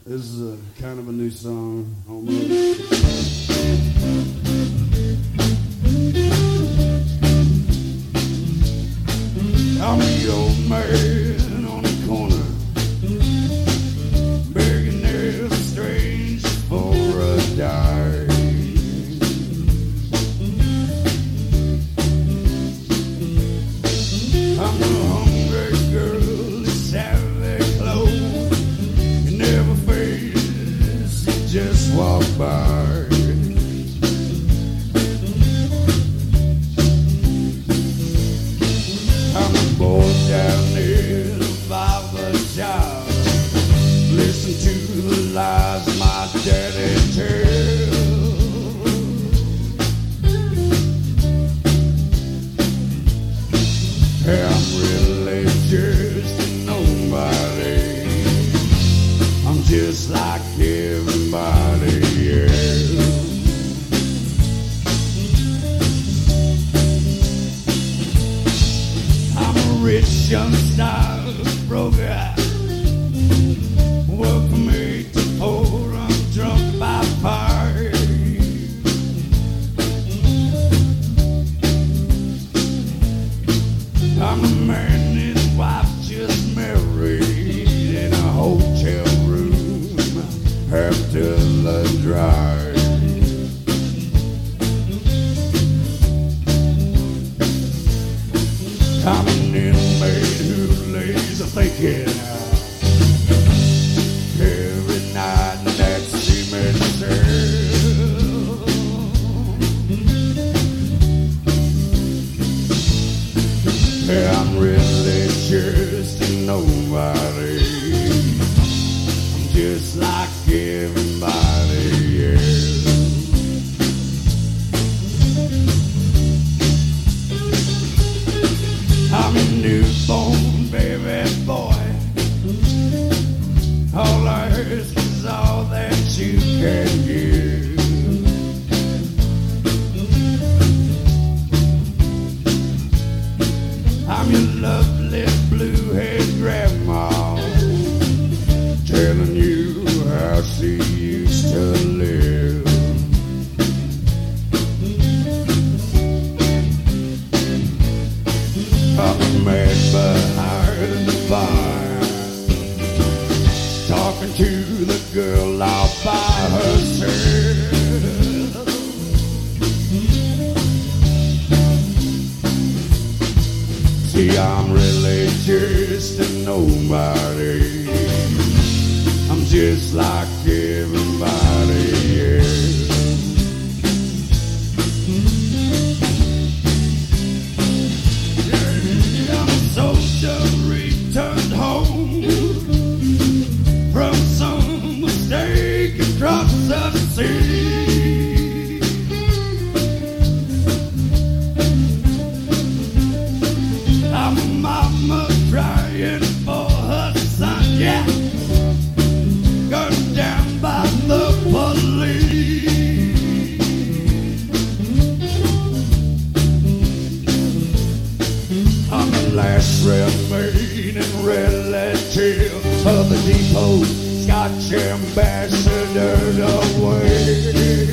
This is a kind of a new song, almost. I'm the old man on the corner, begging their strange for a dime. I'm a hungry girl that's out their clothes and never face it, just walk by. I'm a boy down there in a barber shop, listen to the lies my daddy tells. I'm really just a nobody. I'm just like everybody else. I'm a rich young stockbroker. Work for me to pour, I'm drunk by fire. I'm a man and his wife just married in a hotel room after the drive. I'm an inmate who lays a thinking every night in that cement cell. I'm really just a nobody. I'm just like everybody else. I'm a newborn baby boy. All I ask is all that you can give. I'm your lovely blue-haired grandma, telling you how she used to live. I'm a man behind the bar, talking to the girl all by herself. See, I'm really just a nobody. I'm just like everybody else. Yeah, I'm a soldier returned home from some mistake across the sea. I'm a mama crying for her son, yeah, gunned down by the police. I'm the last remaining relative of the depot Scotch ambassador away.